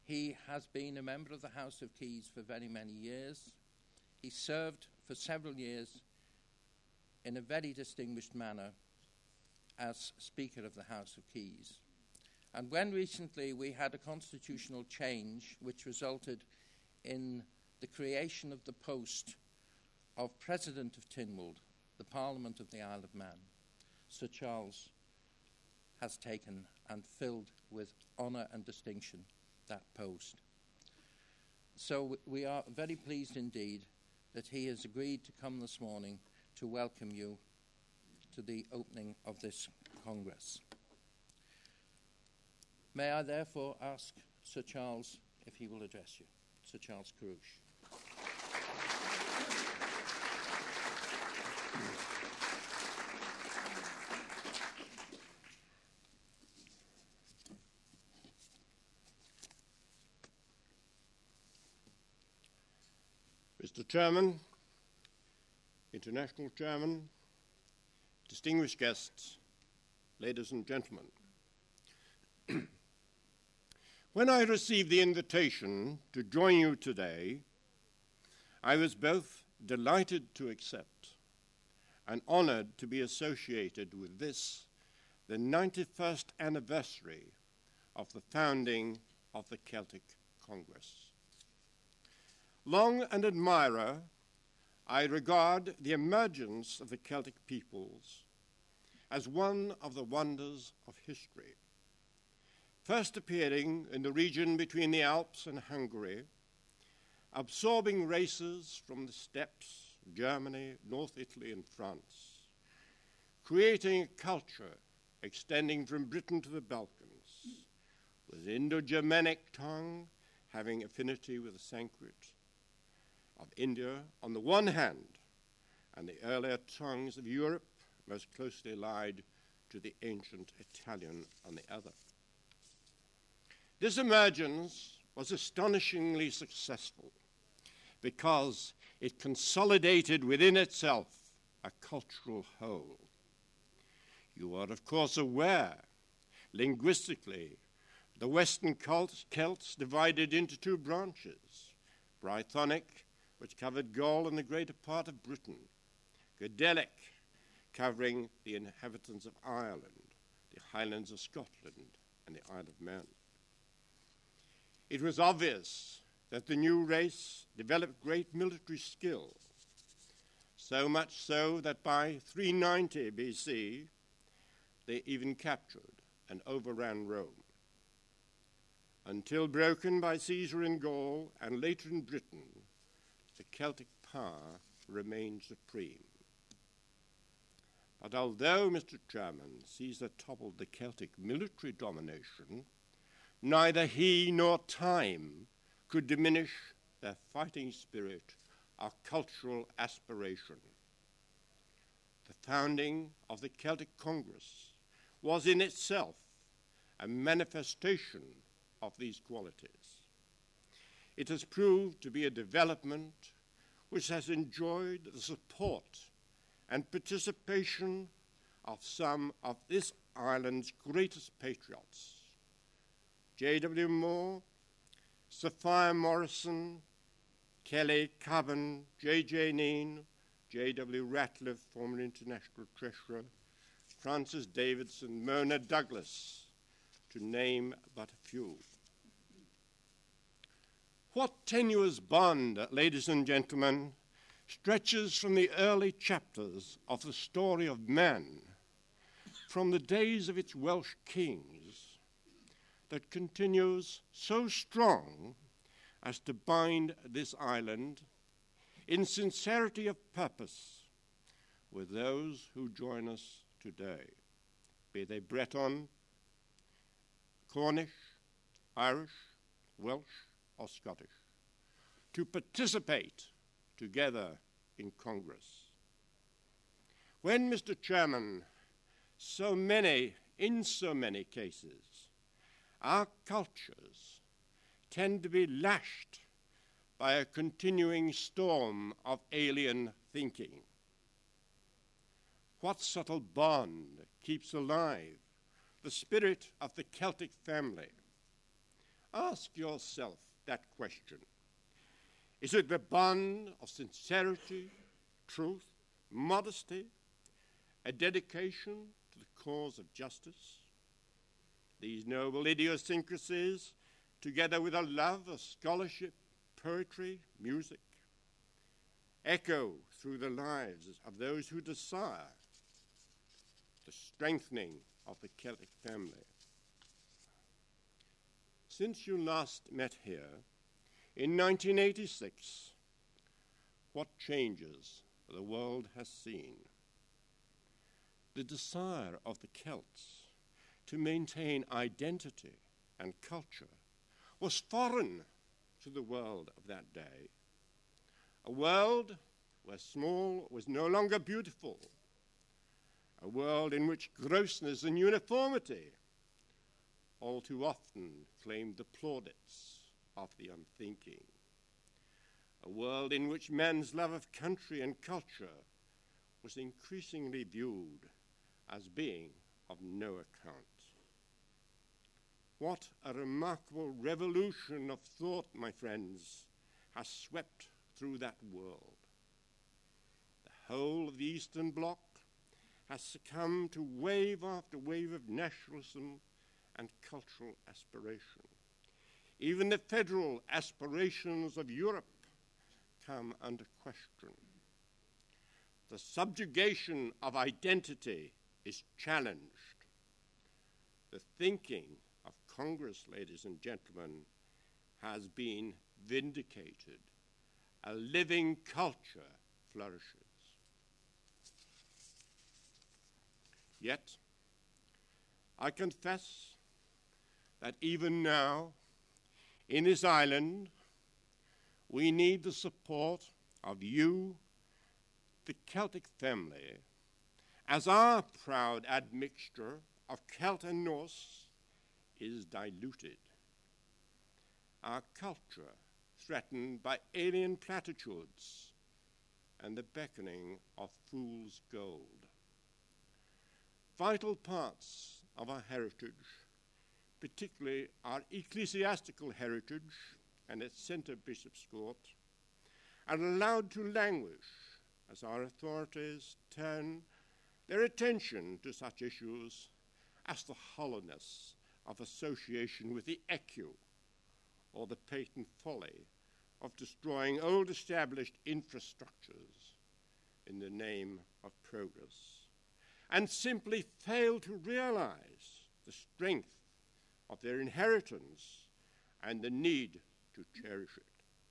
He has been a member of the House of Keys for very many years. He served for several years in a very distinguished manner as Speaker of the House of Keys. And when recently we had a constitutional change which resulted in the creation of the post of President of Tynwald, the Parliament of the Isle of Man, Sir Charles has taken and filled with honour and distinction that post. So we are very pleased indeed that he has agreed to come this morning to welcome you to the opening of this Congress. May I therefore ask Sir Charles if he will address you. Sir Charles Carruthers. Mr. Chairman, International Chairman, distinguished guests, ladies and gentlemen. When I received the invitation to join you today, I was both delighted to accept and honored to be associated with this, the 91st anniversary of the founding of the Celtic Congress. Long an admirer, I regard the emergence of the Celtic peoples as one of the wonders of history. First appearing in the region between the Alps and Hungary, absorbing races from the steppes, Germany, North Italy, and France, creating a culture extending from Britain to the Balkans, with Indo-Germanic tongue having affinity with the Sanskrit of India on the one hand, and the earlier tongues of Europe most closely allied to the ancient Italian on the other. This emergence was astonishingly successful because it consolidated within itself a cultural whole. You are, of course, aware, linguistically, the Western Celts divided into two branches, Brythonic, which covered Gaul and the greater part of Britain, Gaelic, covering the inhabitants of Ireland, the Highlands of Scotland, and the Isle of Man. It was obvious that the new race developed great military skill, so much so that by 390 BC, they even captured and overran Rome, until broken by Caesar in Gaul and later in Britain, the Celtic power remained supreme. But although, Mr. Chairman, Caesar toppled the Celtic military domination, neither he nor time could diminish their fighting spirit or cultural aspiration. The founding of the Celtic Congress was in itself a manifestation of these qualities. It has proved to be a development which has enjoyed the support and participation of some of this island's greatest patriots, J.W. Moore, Sophia Morrison, Kelly Coven, J.J. Neen, J.W. Ratcliffe, former international treasurer, Francis Davidson, Mona Douglas, to name but a few. What tenuous bond, ladies and gentlemen, stretches from the early chapters of the story of man, from the days of its Welsh kings, that continues so strong as to bind this island in sincerity of purpose with those who join us today, be they Breton, Cornish, Irish, Welsh, or Scottish, to participate together in Congress. When, Mr. Chairman, in so many cases, our cultures tend to be lashed by a continuing storm of alien thinking, what subtle bond keeps alive the spirit of the Celtic family, Ask yourself that question. Is it the bond of sincerity, truth, modesty, a dedication to the cause of justice? These noble idiosyncrasies, together with a love of scholarship, poetry, music, echo through the lives of those who desire the strengthening of the Celtic family. Since you last met here in 1986, what changes the world has seen? The desire of the Celts to maintain identity and culture was foreign to the world of that day. A world where small was no longer beautiful, a world in which grossness and uniformity all too often claimed the plaudits of the unthinking, a world in which men's love of country and culture was increasingly viewed as being of no account. What a remarkable revolution of thought, my friends, has swept through that world. The whole of the Eastern Bloc has succumbed to wave after wave of nationalism and cultural aspiration. Even the federal aspirations of Europe come under question. The subjugation of identity is challenged. The thinking of Congress, ladies and gentlemen, has been vindicated. A living culture flourishes. Yet, I confess that even now, in this island, we need the support of you, the Celtic family, as our proud admixture of Celt and Norse is diluted. Our culture threatened by alien platitudes and the beckoning of fool's gold. Vital parts of our heritage, particularly our ecclesiastical heritage and its centre Bishop's Court, are allowed to languish as our authorities turn their attention to such issues as the hollowness of association with the ECU or the patent folly of destroying old established infrastructures in the name of progress, and simply fail to realize the strength of their inheritance and the need to cherish it.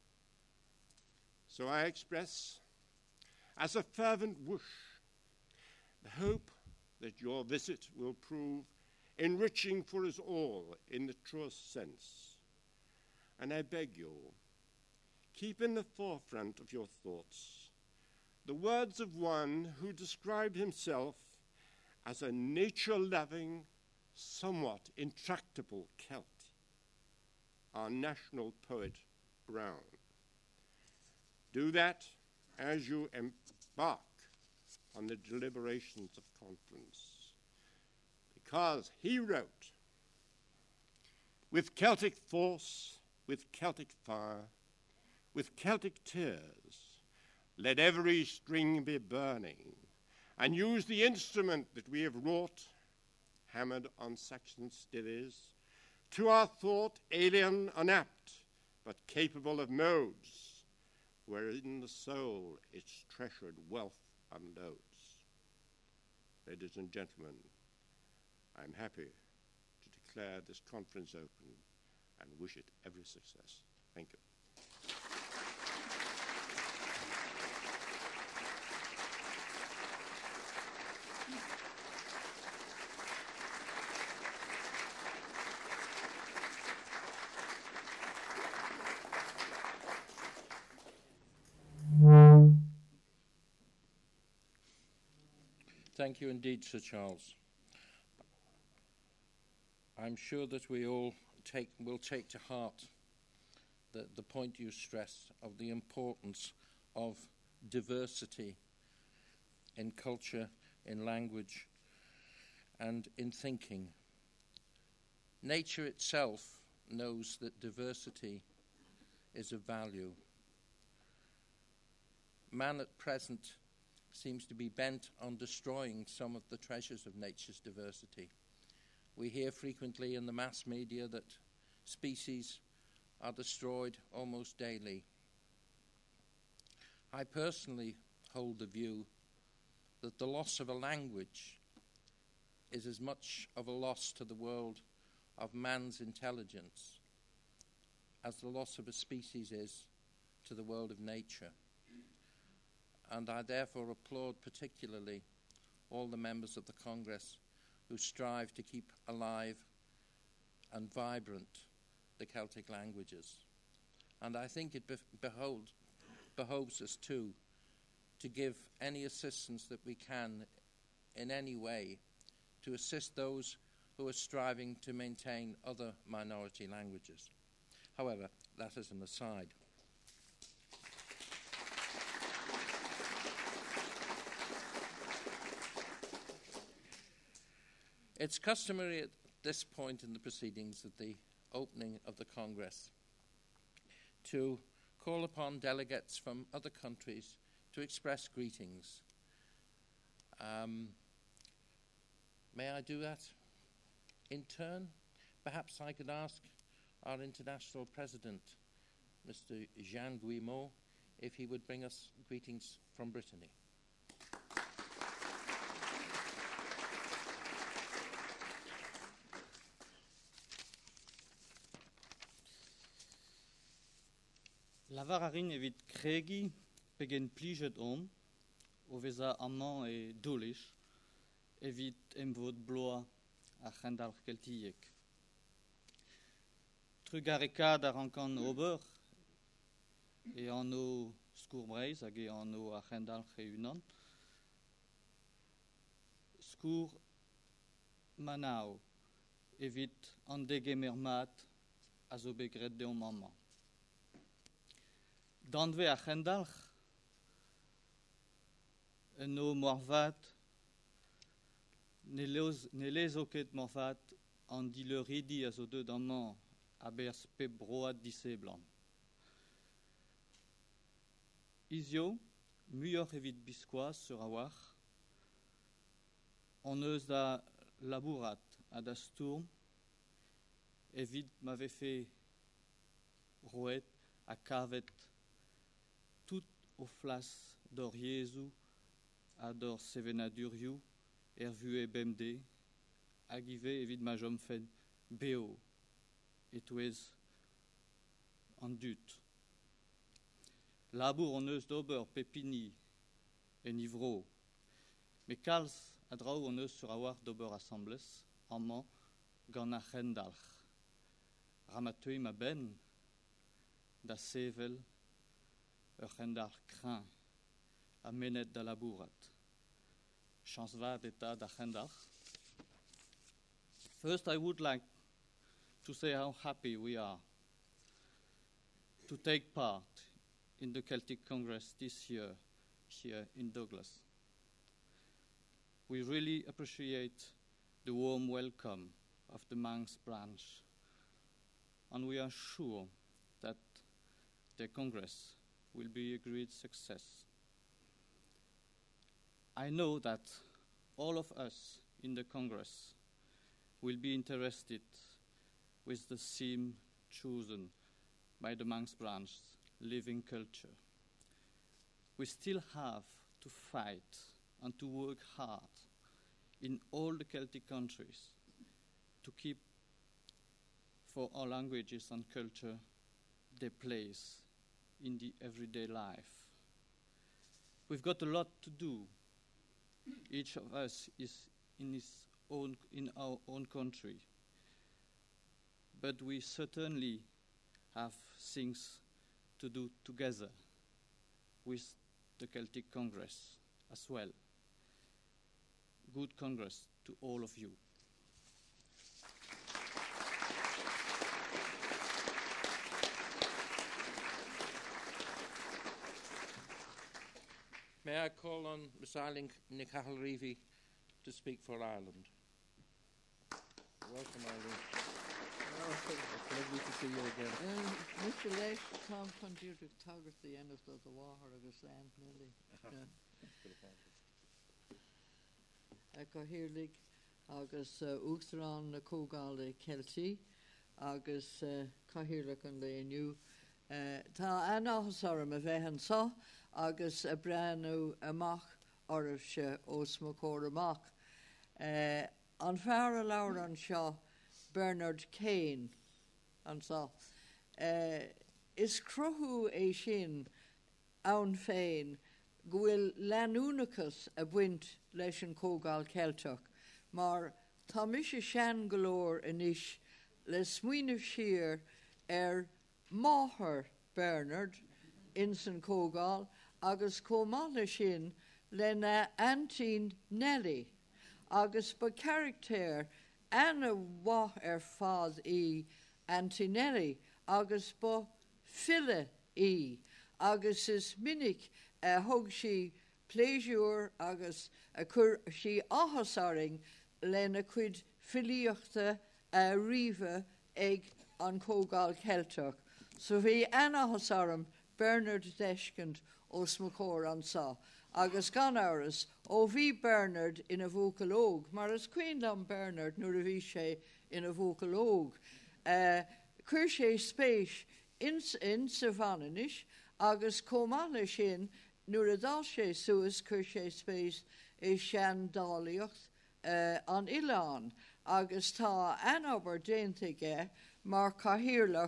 So I express, as a fervent wish, the hope that your visit will prove enriching for us all in the truest sense. And I beg you, keep in the forefront of your thoughts the words of one who described himself as a nature-loving, somewhat intractable Celt, our national poet Browne. Do that as you embark on the deliberations of conference, because he wrote, "With Celtic force, with Celtic fire, with Celtic tears, let every string be burning, and use the instrument that we have wrought, hammered on Saxon stithes, to our thought alien, unapt, but capable of modes, wherein the soul its treasured wealth unloads." Ladies and gentlemen, I am happy to declare this conference open and wish it every success. Thank you. Thank you indeed, Sir Charles. I'm sure that we all will take to heart the point you stressed of the importance of diversity in culture, in language, and in thinking. Nature itself knows that diversity is of value. Man at present seems to be bent on destroying some of the treasures of nature's diversity. We hear frequently in the mass media that species are destroyed almost daily. I personally hold the view that the loss of a language is as much of a loss to the world of man's intelligence as the loss of a species is to the world of nature. And I therefore applaud particularly all the members of the Congress who strive to keep alive and vibrant the Celtic languages. And I think it behoves us too to give any assistance that we can in any way to assist those who are striving to maintain other minority languages. However, that is an aside. It's customary at this point in the proceedings at the opening of the Congress to call upon delegates from other countries to express greetings. May I do that in turn? Perhaps I could ask our international president, Mr. Jean Guillemot, if he would bring us greetings from Brittany. Lavararin evit kregi pegen plijet om, o veza amman e dolish, evit emvod bloa a c'hendalc'h keltiek. Trugarekad ar ankan ober, e anno skourbreiz hag e anno a c'hendalc'h e unan. Skour manao evit an degemermat a zo begret de om amman. Danve a c'hendalc'h en o morvat ne lez o ket morvat an dileuridi a zo deud amman a bers pep broad diseblan. Izio, muioc'h evit biskoaz sur a war, an eus da labourat a da stourm, evit ma vefe roet a kavet tout o flas d'or Jesu a d'or sevenadurioù vu e bemde, hag ive evit ma jom fen beo et ouez an dut. Labour an eus d'ober pepini en ivro, me kalz a draou an eus sur a war d'ober assemblez, amman gant a c'hendalc'h. Ramatouim ma ben da sevel ur c'hendalc'h krin a menet da labourat. Chans vat eta da c'hendalc'h. First, I would like to say how happy we are to take part in the Celtic Congress this year here in Douglas. We really appreciate the warm welcome of the Manx branch, and we are sure that the Congress will be a great success. I know that all of us in the Congress will be interested with the theme chosen by the Manx branch, living culture. We still have to fight and to work hard in all the Celtic countries to keep for our languages and culture their place in the everyday life. We've got a lot to do. Each of us is in our own country, but we certainly have things to do together with the Celtic Congress as well. Good Congress to all of you. May I call on Ms. Eileen Nichahal-Reevy to speak for Ireland. Welcome, Eileen. It's lovely to leis Tom conducted target the end of the war agus land nearly. Cohirlig agus Uachtarán na Cógáil Celtí agus cohirlig an léniu. Tá anáthasarm a bheithan sa agus a breanú amach oribse os mo cór amach. An fear laur an seo Bernard Kane an sa. Is crothú é sin ann féin Gwyl Lanúnachas a buint leis an Cógáil Celtach, mar tá mis sean golóir inis le smuoineh siar máthair Bernard in san Cógáil agus commála sin lena Antine Nelly agus ba charactéir ana wath fad Antinelli agus ba fille agus is minic thug si pléisiúr agus a chur si áhasaring lena cuid filíochta riomha ag an Cógáil Celtach. So bhí anahasarm Bernard Deiscint ó smacór an sa. Agus gan áras ó bhí Bernard ina bhócalóg, mar is cuinlam Bernard nuair a bhí sé ina bhócalóg. Cuir sé spéis in sa bhananis agus commála sin nuair a dá sé suas cuir sé spéis é sean dálaíocht an Ileán agus tá anabar déantaige mar cathíirlach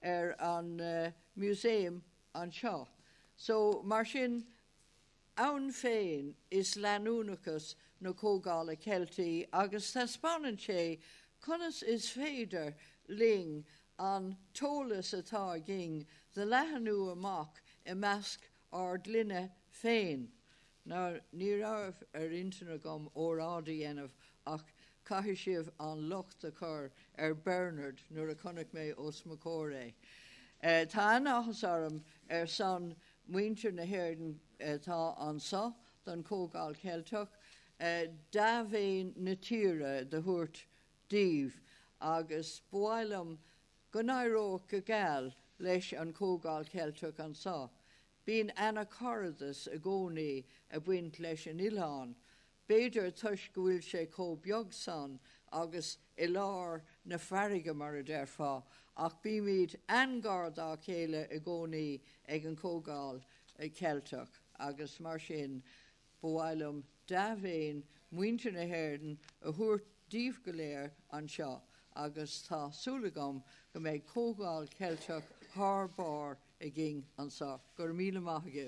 an muséum an seo. So mar sin ann féin is Lanúnachas na Cógáil Celtí agus tá spánan sé conas is féidir ling an tólas atá ging de lehanú amach I measc ardlinne féin. Ná ní raibh intana gom órádaí enamh ach caithfidh sibh an lucht a chur Bernard nuair a chonaic mé os macóra. Tá anachasarm san muintir na hhéireann tá an sa don Cógáil Celtach, dábhéin na tíre de thuairt díomh agus buailm go nairóg go gáil leis an Cógáil Celtach an sa. Bín Anna Cordas a gcónaí a buint leis an Ileán. Béidir tuis go bhfuil sé cóbeag san agus I lár na farige mar a déir fá, ach bí míad angard á chéile a gcónaí ag an Cógáil Celtach agus mar sin bhhailm dábhéin muintir na hhéireann a thuairt díomh go léir an seo agus tá súlagam go méid Cógáil Celtach thbáir a ging an sa. Gur míle maith agah.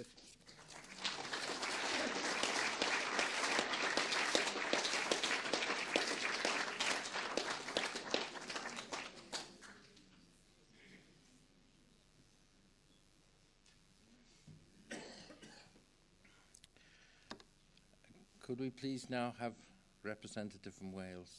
Could we please now have representative from Wales?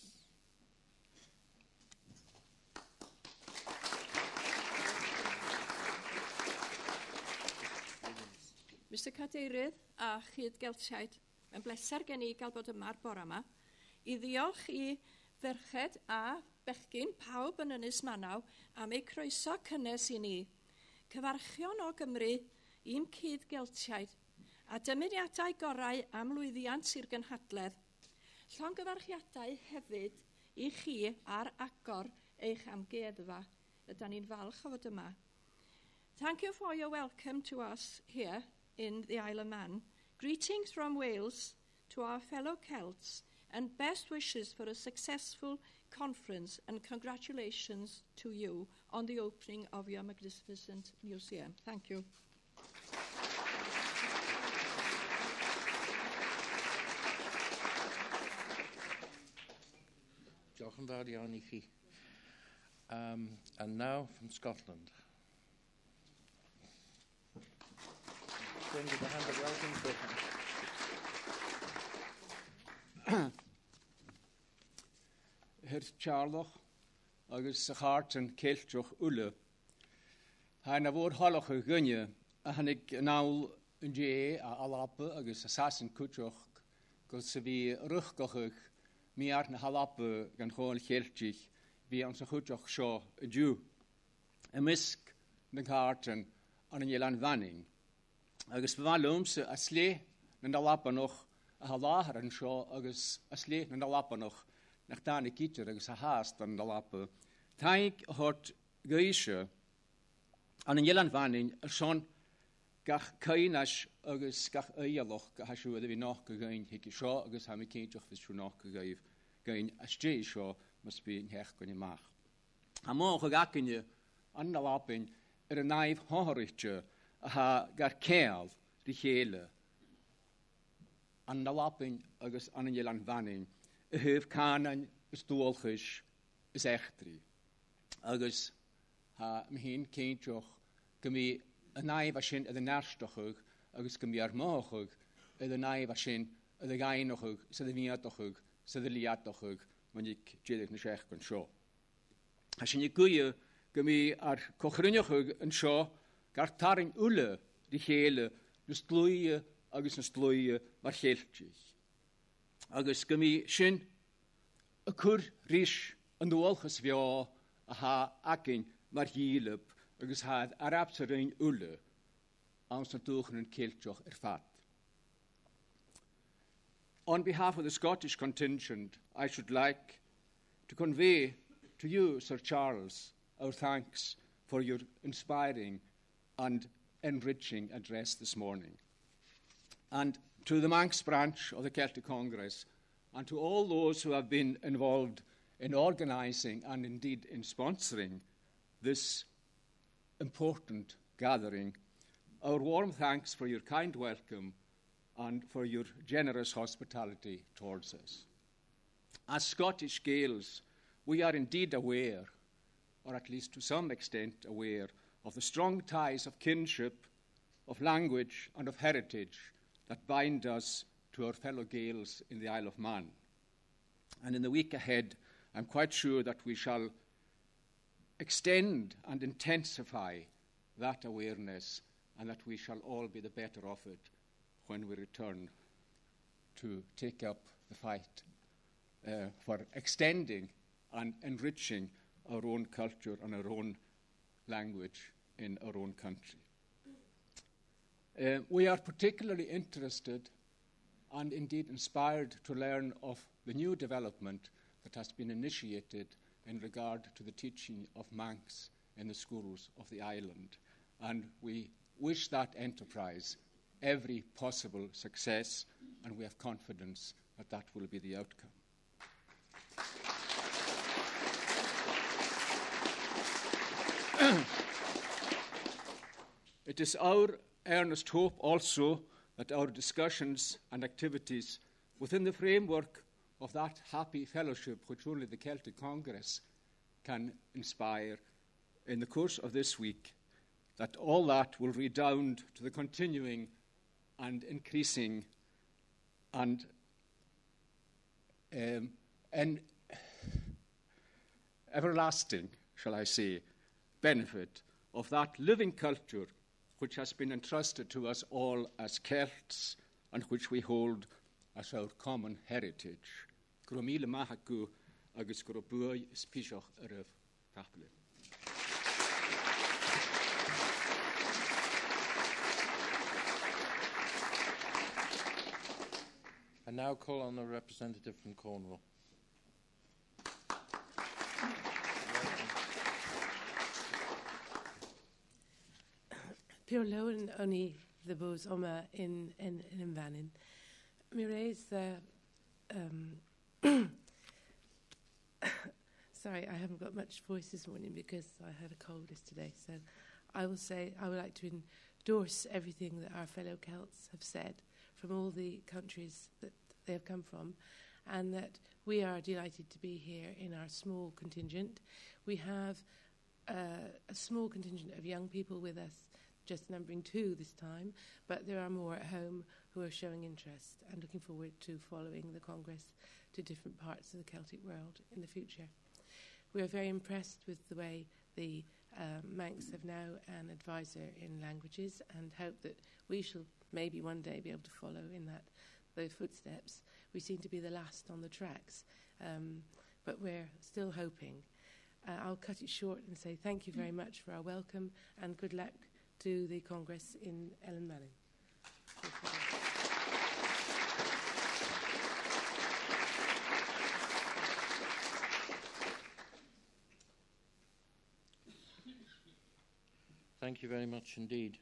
Mr Cadeirydd a Chyd Geltiaid, mae'n bleser gen I gael bod yma'r bore yma I ddiolch I ferched a bechgyn pawb yn Ynys Manaw am eu croeso cynnes I ni. Cyfarchion o Gymru I'm Chyd Geltiaid a dymuniadau gorau am lwyddiant i'r gynhadledd. Llongyfarchiadau hefyd I chi ar agor eich amgueddfa. Ydyn ni'n falch o fod yma. Thank you for your welcome to us here in the Isle of Man. Greetings from Wales to our fellow Celts and best wishes for a successful conference and congratulations to you on the opening of your magnificent museum. Thank you. Diolch yn fawr iawn I chi. And now from Scotland. Going to the hand of welcome to Her Charloch agus sa chart an Celtioch ule. Hain a bhór halach a gunne a hannig nául an dé a alappe agus assassin cúteoch go sa bhí ruchgochuch miart na halappe gan chóil Celtich bhí an sa cúteoch seo a dú. A misc na cartan an an yelan vanning. Agus bhálumsa a slé na dalapanoch a halahar an seo agus a slé na dalapanoch nach dána kítir agus a háast an dalapa. Taig hort gaisha an an yelan vanning a son gach caiinas agus gach aialoch go hasú a bhí nach go gain hici seo agus ha mi céintach fis trú nach go gaibh gain a sté seo mas bí an hech gon imach. Ha má go gacinne an dalapin ar a naibh háthirte a ha gar céal rí chéile an dalapin agus an an yelan vanning a thuh cánain is dúolchis is echtrí. Agus ha mi hén céintach go mi a naibh a sin a nárstochug agus go mi ar máchug a naibh a sin a gainochug sa bhíatochug sa liatochug man ik jéidir na seach gon seo. Ha sin i guie go mi ar cochrinnechug an seo gar taring ule rí chéile na slúie agus na slúie mar chéiltich. Agus go mi sin a cur ríis an dúolchas bheá a ha acin mar híleb agus had arabsarein ule ans na dúchan an céilteach fat. On behalf of the Scottish contingent, I should like to convey to you, Sir Charles, our thanks for your inspiring and enriching address this morning. And to the Manx branch of the Celtic Congress, and to all those who have been involved in organising and indeed in sponsoring this important gathering, our warm thanks for your kind welcome and for your generous hospitality towards us. As Scottish Gaels, we are indeed aware, or at least to some extent aware, of the strong ties of kinship, of language and of heritage that bind us to our fellow Gaels in the Isle of Man. And in the week ahead, I'm quite sure that we shall extend and intensify that awareness and that we shall all be the better of it when we return to take up the fight for extending and enriching our own culture and our own language in our own country. We are particularly interested and indeed inspired to learn of the new development that has been initiated in regard to the teaching of Manx in the schools of the island. And we wish that enterprise every possible success, and we have confidence that that will be the outcome. It is our earnest hope also that our discussions and activities within the framework of that happy fellowship which only the Celtic Congress can inspire in the course of this week, that all that will redound to the continuing and increasing and everlasting, shall I say, benefit of that living culture which has been entrusted to us all as Celts and which we hold as our common heritage. Gromile mahaku agus grobui spisoch erev kapele. I now call on the representative from Cornwall. Pure Lowen only the Bos Oma in Vannin. Mi raise the sorry, I haven't got much voice this morning because I had a cold yesterday. So I will say I would like to endorse everything that our fellow Celts have said from all the countries that they have come from, and that we are delighted to be here in our small contingent. We have a small contingent of young people with us, just numbering 2 this time, but there are more at home who are showing interest and looking forward to following the Congress to different parts of the Celtic world in the future. We are very impressed with the way the Manx have now an advisor in languages, and hope that we shall maybe one day be able to follow in those footsteps. We seem to be the last on the tracks, but we're still hoping. I'll cut it short and say thank you very much for our welcome and good luck to the Congress in Ellenmalin. Thank you very much indeed.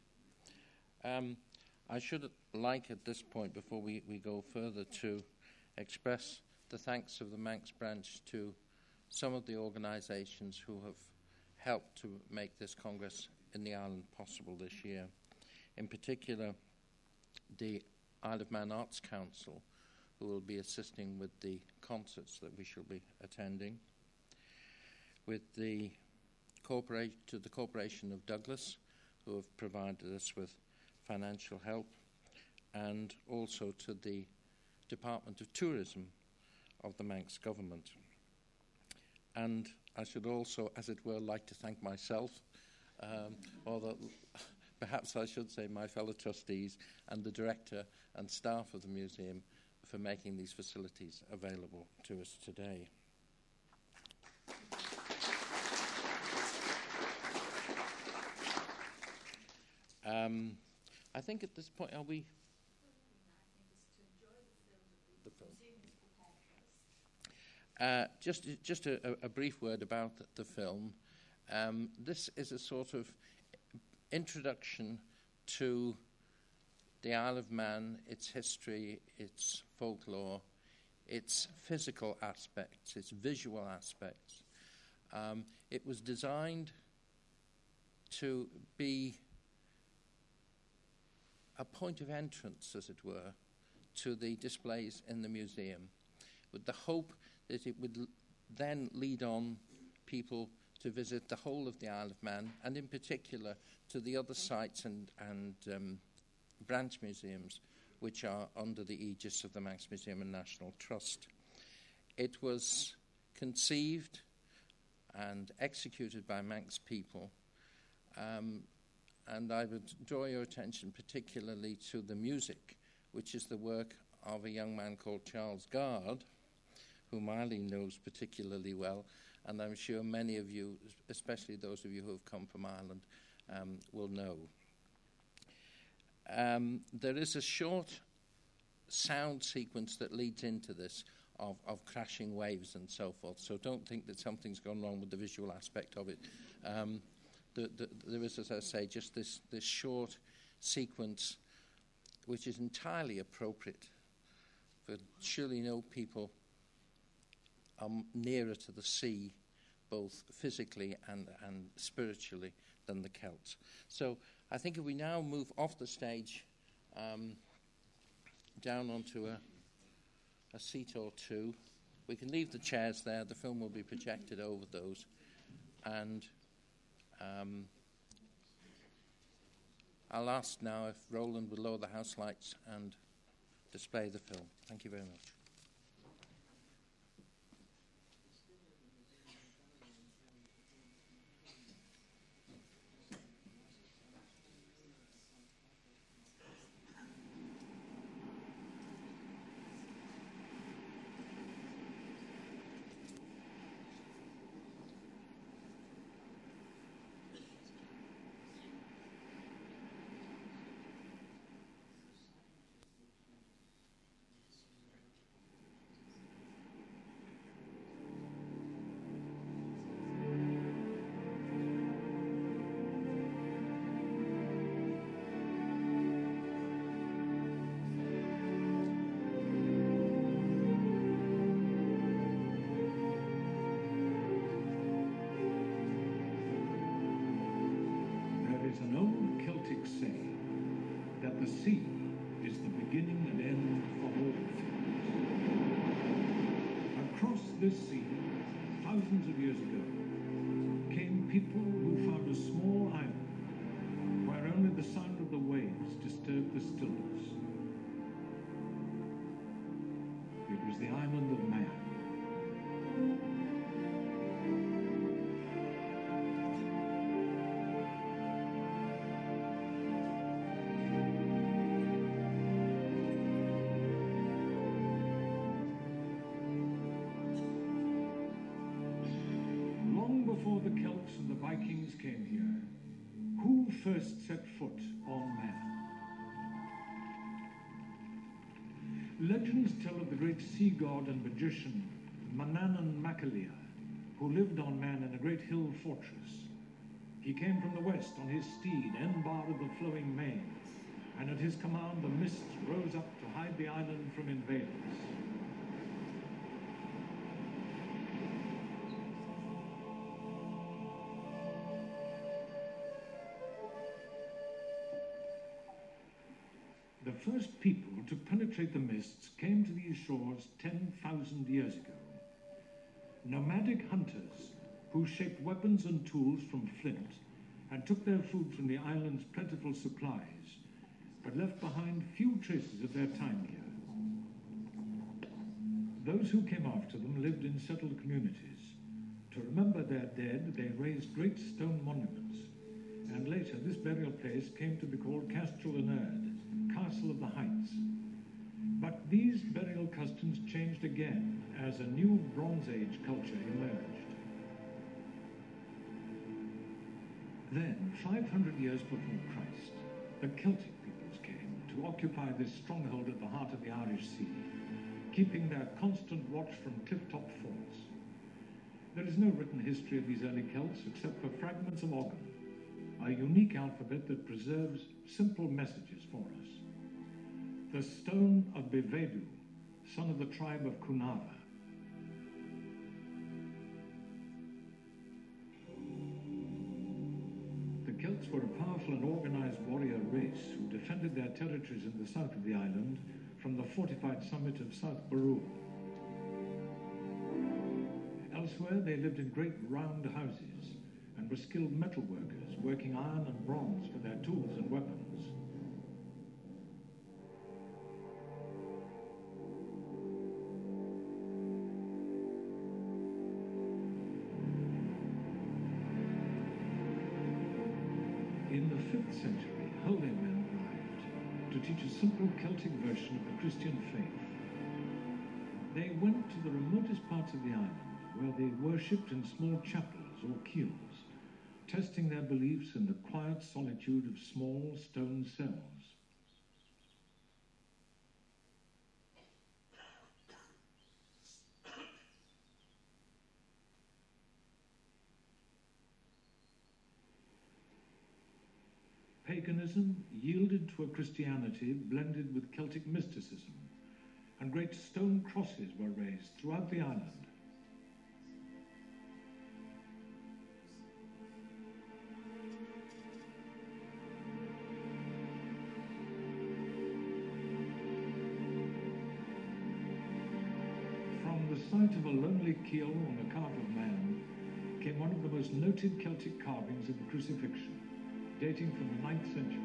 I should like at this point, before we go further, to express the thanks of the Manx branch to some of the organisations who have helped to make this Congress in the island possible this year. In particular, the Isle of Man Arts Council, who will be assisting with the concerts that we shall be attending, with the Corporation of Douglas, who have provided us with financial help, and also to the Department of Tourism of the Manx government. And I should also, as it were, like to thank myself, or perhaps I should say my fellow trustees and the director and staff of the museum for making these facilities available to us today. I think at this point, are we? The film. Just a brief word about the film. This is a sort of introduction to the Isle of Man, its history, its folklore, its physical aspects, its visual aspects. It was designed to be a point of entrance, as it were, to the displays in the museum, with the hope that it would then lead on people to visit the whole of the Isle of Man, and in particular to the other sites and branch museums which are under the aegis of the Manx Museum and National Trust. It was conceived and executed by Manx people, and I would draw your attention particularly to the music, which is the work of a young man called Charles Gard, whom Eileen knows particularly well, and I'm sure many of you, especially those of you who have come from Ireland, will know. There is a short sound sequence that leads into this of crashing waves and so forth, so don't think that something's gone wrong with the visual aspect of it. There is, as I say, just this short sequence which is entirely appropriate, for surely no people are nearer to the sea, both physically and spiritually, than the Celts. So I think if we now move off the stage down onto a seat or two, we can leave the chairs there. The film will be projected over those, and I'll ask now if Roland will lower the house lights and display the film. Thank you very much. The sea is the beginning and end of all things. Across this sea, thousands of years ago, came people who found a small island where only the sound of the waves disturbed the stillness. It was the island of Man. Celts and the Vikings came here, who first set foot on man? Legends tell of the great sea god and magician Manannan Macalia, who lived on Man in a great hill fortress. He came from the west on his steed, Enbar of the flowing mane, and at his command the mists rose up to hide the island from invaders. The first people to penetrate the mists came to these shores 10,000 years ago. Nomadic hunters who shaped weapons and tools from flint and took their food from the island's plentiful supplies, but left behind few traces of their time here. Those who came after them lived in settled communities. To remember their dead, they raised great stone monuments, and later this burial place came to be called Castral Ynerd, Castle of the Heights. But these burial customs changed again as a new Bronze Age culture emerged. Then, 500 years before Christ, the Celtic peoples came to occupy this stronghold at the heart of the Irish Sea, keeping their constant watch from cliff-top forts. There is no written history of these early Celts except for fragments of Ogham, a unique alphabet that preserves simple messages for us. The stone of Bevedu, son of the tribe of Cunava. The Celts were a powerful and organized warrior race who defended their territories in the south of the island from the fortified summit of South Barrule. Elsewhere, they lived in great round houses and were skilled metal workers, working iron and bronze for their tools and weapons. In the 5th century, holy men arrived to teach a simple Celtic version of the Christian faith. They went to the remotest parts of the island, where they worshipped in small chapels or keels, testing their beliefs in the quiet solitude of small stone cells. Paganism yielded to a Christianity blended with Celtic mysticism, and great stone crosses were raised throughout the island. From the site of a lonely keel on the Calf of Man came one of the most noted Celtic carvings of the crucifixion, dating from the 9th century.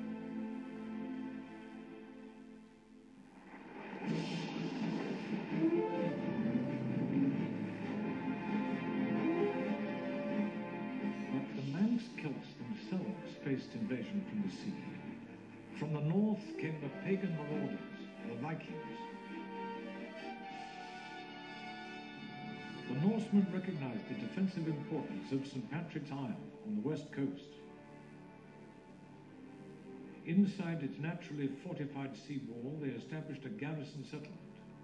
But the Manx Celts themselves faced invasion from the sea. From the north came the pagan marauders, the Vikings. The Norsemen recognized the defensive importance of St. Patrick's Isle on the west coast. Inside its naturally fortified seawall, they established a garrison settlement.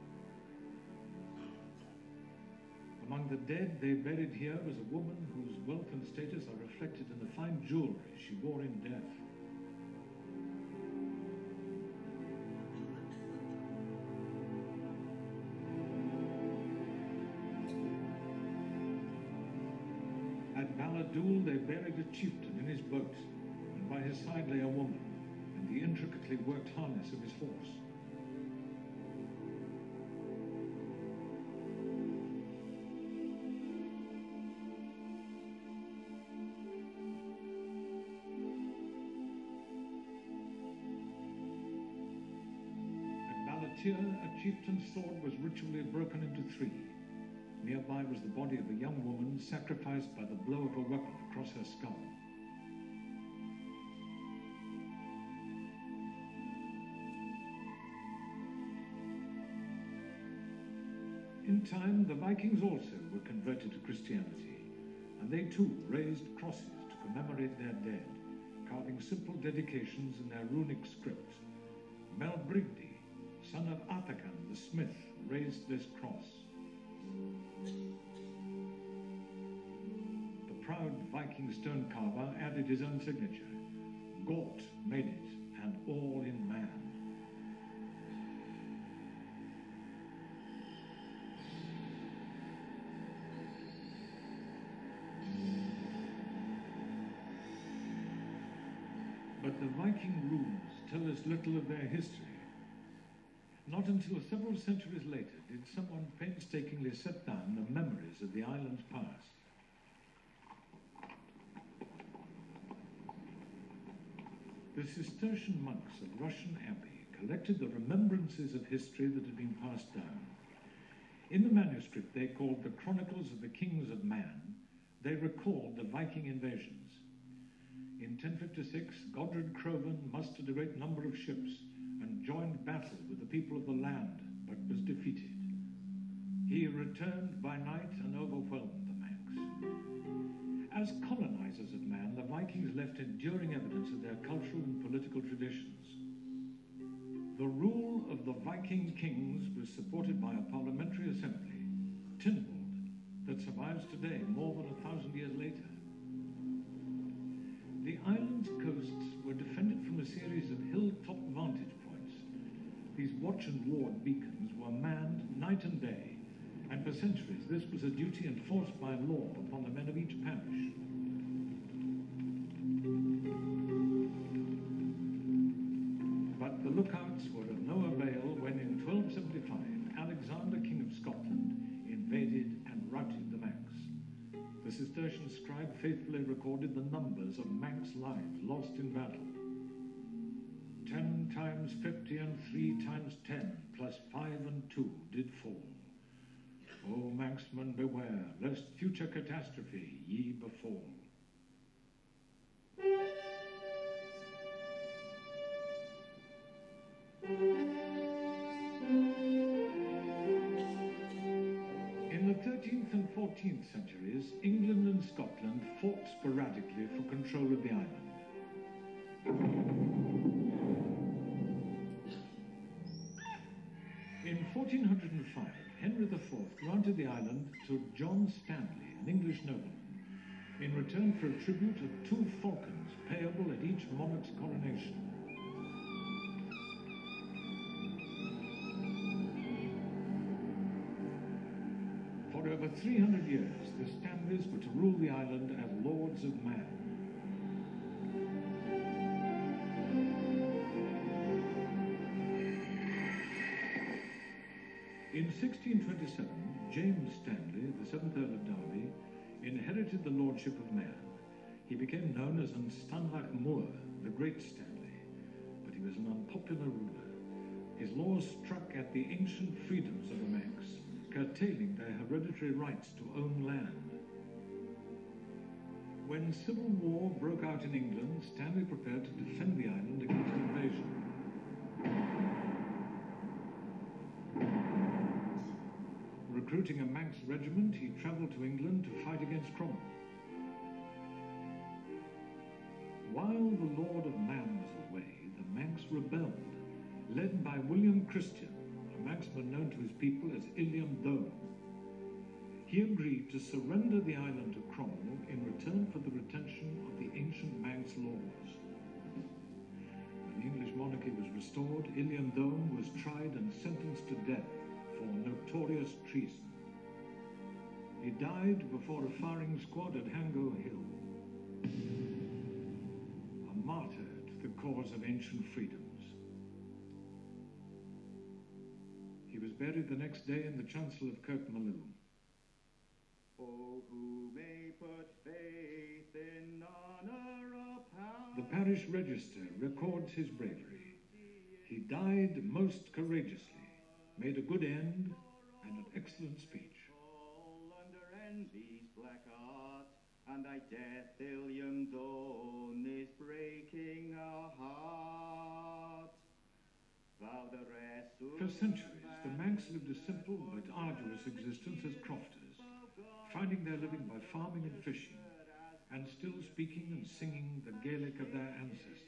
Among the dead they buried here was a woman whose wealth and status are reflected in the fine jewelry she wore in death. At Balladul they buried a chieftain in his boat, and by his side lay a woman, and the intricately worked harness of his horse. At Balatir, a chieftain's sword was ritually broken into 3. Nearby was the body of a young woman sacrificed by the blow of a weapon across her skull. In time, the Vikings also were converted to Christianity, and they too raised crosses to commemorate their dead, carving simple dedications in their runic script. Melbrigdi, son of Atakan the smith, raised this cross. The proud Viking stone carver added his own signature. Gort made it, and all in man. But the Viking runes tell us little of their history. Not until several centuries later did someone painstakingly set down the memories of the island's past. The Cistercian monks of Russian Abbey collected the remembrances of history that had been passed down. In the manuscript they called the Chronicles of the Kings of Man, they recalled the Viking invasions. In 1056, Godred Crovan mustered a great number of ships and joined battle with the people of the land, but was defeated. He returned by night and overwhelmed the Manx. As colonizers of man, the Vikings left enduring evidence of their cultural and political traditions. The rule of the Viking kings was supported by a parliamentary assembly, Tynwald, that survives today more than 1,000 years later. The island's coasts were defended from a series of hilltop vantage points. These watch and ward beacons were manned night and day, and for centuries this was a duty enforced by law upon the men of each parish. But the lookouts were of no avail when in 1275 Alexander, King of Scotland, invaded and routed the Manx. The Cistercian scribe faithfully recorded the numbers of Manx lives lost in battle. 10 times 50 and 3 times 10 plus 5 and 2 did fall. O Manxmen, beware, lest future catastrophe ye befall. In the 13th and 14th centuries, England and Scotland fought sporadically for control of the island. In 1405, Henry IV granted the island to John Stanley, an English nobleman, in return for a tribute of 2 falcons payable at each monarch's coronation. For over 300 years, the Stanleys were to rule the island as lords of man. In 1627, James Stanley, the 7th Earl of Derby, inherited the lordship of Man. He became known as an Stanlach Moor, the Great Stanley, but he was an unpopular ruler. His laws struck at the ancient freedoms of the Manx, curtailing their hereditary rights to own land. When civil war broke out in England, Stanley prepared to defend the island against invasion. Recruiting a Manx regiment, he travelled to England to fight against Cromwell. While the Lord of Man was away, the Manx rebelled, led by William Christian, a Manxman known to his people as Illiam Done. He agreed to surrender the island to Cromwell in return for the retention of the ancient Manx laws. When the English monarchy was restored, Illiam Done was tried and sentenced to death for notorious treason. He died before a firing squad at Hango Hill, a martyr to the cause of ancient freedoms. He was buried the next day in the chancel of Kirkmaloo. Oh, who may put faith in honor of power. The parish register records his bravery. He died most courageously, made a good end, and an excellent speech. All under envy's black art, and thy death, Illiam Done, is breaking our heart. Thou the rest For centuries, the Manx lived a simple but arduous existence as crofters, finding their living by farming and fishing, and still speaking and singing the Gaelic of their ancestors.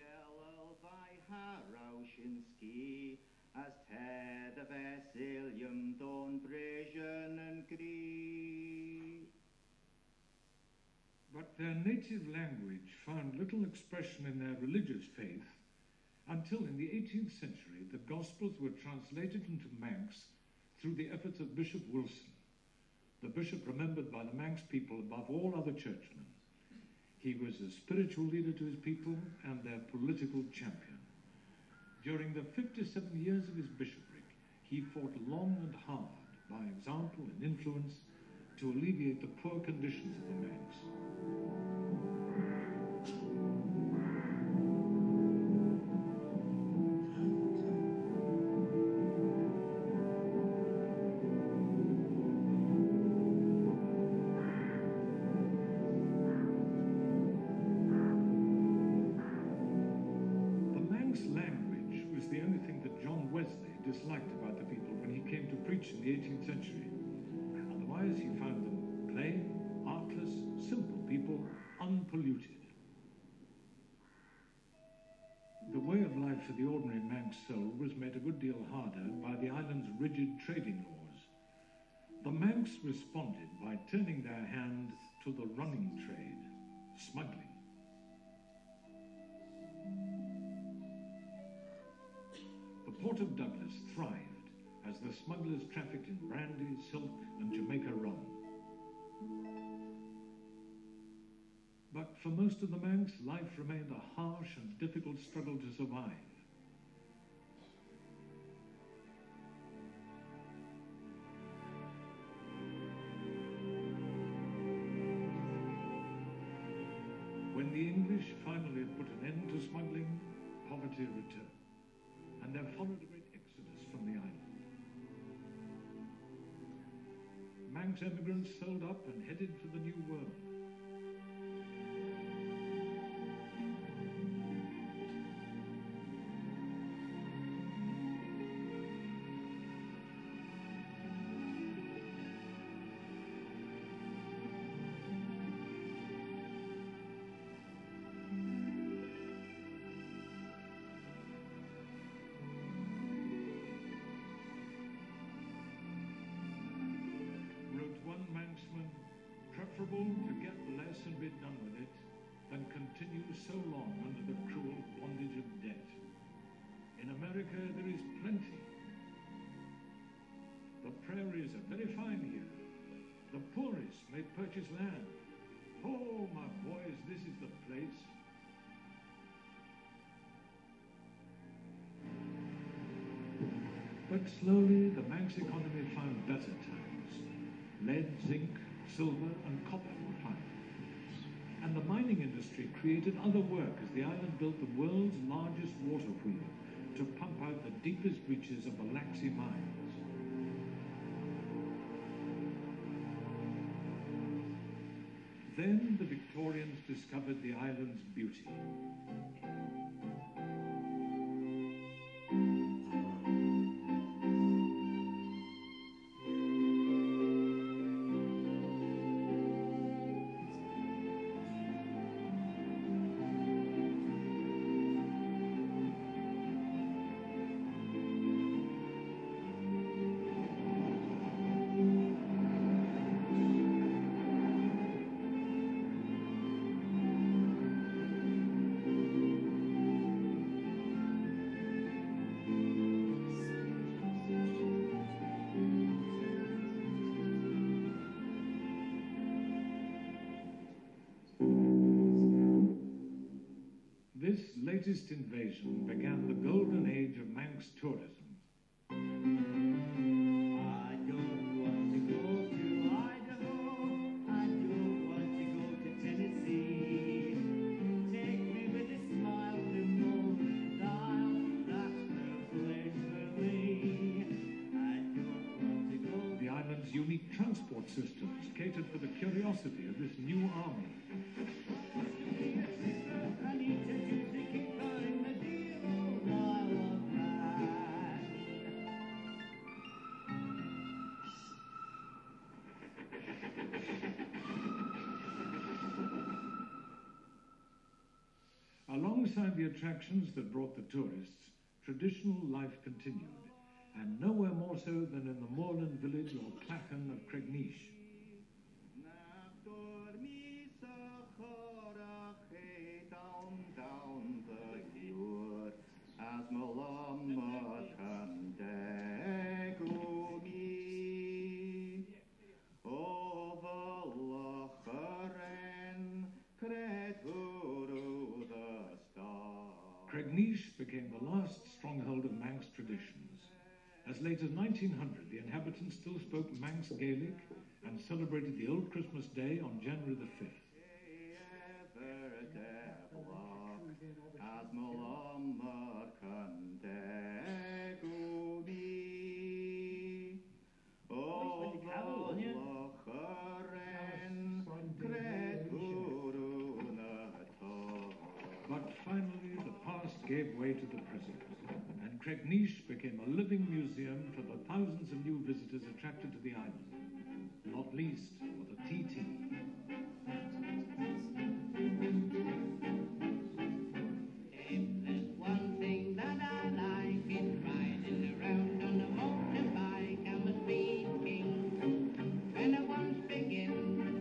As Ted of Esilium Don Bresian and Gree. But their native language found little expression in their religious faith until in the 18th century the Gospels were translated into Manx through the efforts of Bishop Wilson, the bishop remembered by the Manx people above all other churchmen. He was a spiritual leader to his people and their political champion. During the 57 years of his bishopric, he fought long and hard, by example and influence, to alleviate the poor conditions of the Manx. Disliked about the people when he came to preach in the 18th century. Otherwise, he found them plain, artless, simple people, unpolluted. The way of life for the ordinary Manx soul was made a good deal harder by the island's rigid trading laws. The Manx responded by turning their hand to the running trade, smuggling. The port of Douglas thrived as the smugglers trafficked in brandy, silk, and Jamaica rum. But for most of the Manx, life remained a harsh and difficult struggle to survive. When the English finally put an end to smuggling, poverty returned. And there followed a great exodus from the island. Manx emigrants sold up and headed for the New World. To get less and be done with it than continue so long under the cruel bondage of debt. In America there is plenty. The prairies are very fine here. The poorest may purchase land. Oh, my boys, this is the place. But slowly the Manx economy found better times. Lead, zinc, silver and copper were found. And the mining industry created other work as the island built the world's largest water wheel to pump out the deepest reaches of the Laxey mines. Then the Victorians discovered the island's beauty. This latest invasion began the golden age of Manx tourism. I don't want to go to Idaho. I don't want to go to Tennessee. Take me with a smile to Northern Isle. That's the place for me. I don't want to go. The island's unique transport systems catered for the curiosity of this new army. Alongside the attractions that brought the tourists, traditional life continued, and nowhere more so than in the moorland village or clachan of Cregneash. Down the hill, as Malama can dego me over Locheren, Creturu the star. Cregneash became the last stronghold of Manx traditions. As late as 1900, the inhabitants still spoke Manx Gaelic and celebrated the Old Christmas Day on January the 5th. As Malama can dego me over Locheren, Creturu the star. But finally, the past gave way to the present, and Cregneash became a living museum for the thousands of new visitors attracted to the island, not least for the TT. If there's one thing that I like, it's riding around on a motorbike. I'm a speed king when I once begin.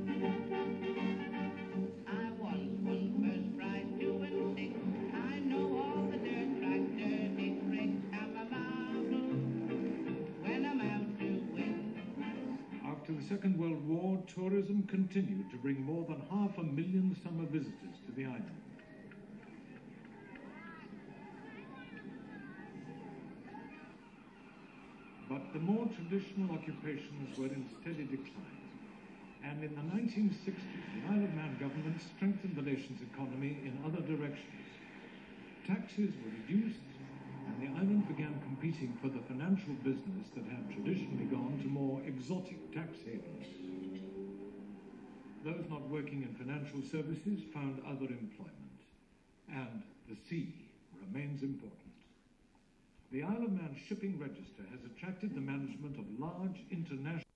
I once won first prize 2 and 6. I know all the dirt track, dirty tricks. I'm a marvel when I'm out to win. After the Second World War, tourism continued to bring more than 500,000 summer visitors to the island. But the more traditional occupations were in steady decline. And in the 1960s, the Isle of Man government strengthened the nation's economy in other directions. Taxes were reduced, and the island began competing for the financial business that had traditionally gone to more exotic tax havens. Those not working in financial services found other employment, and the sea remains important. The Isle of Man Shipping Register has attracted the management of large international